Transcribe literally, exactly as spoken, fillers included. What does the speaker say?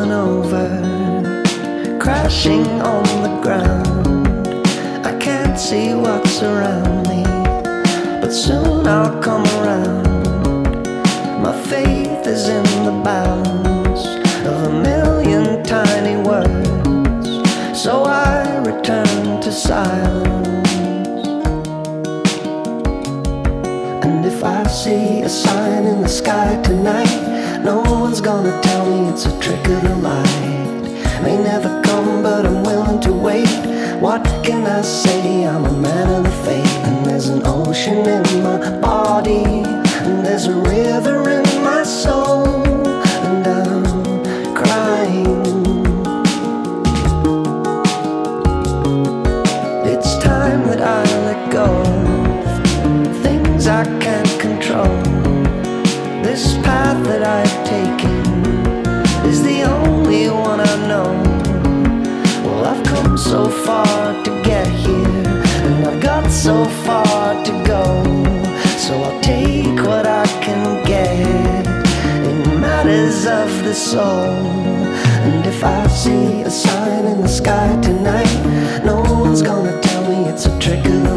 falling over, crashing on the ground. I can't see what's around me, but soon I'll come around. My faith is in the balance of a million tiny words, so I return to silence. And if I see a sign in the sky tonight, no one's gonna tell me it's a trick of the light. May never come, but I'm willing to wait. What can I say? I'm a man of the faith. And there's an ocean in my body, and there's a river in my soul, and I'm crying. It's time that I let go of things I can't control. This path that I've taken is the only one I know. Well, I've come so far to get here, and I've got so far to go. So I'll take what I can get in matters of the soul. And if I see a sign in the sky tonight, no one's gonna tell me it's a trick of the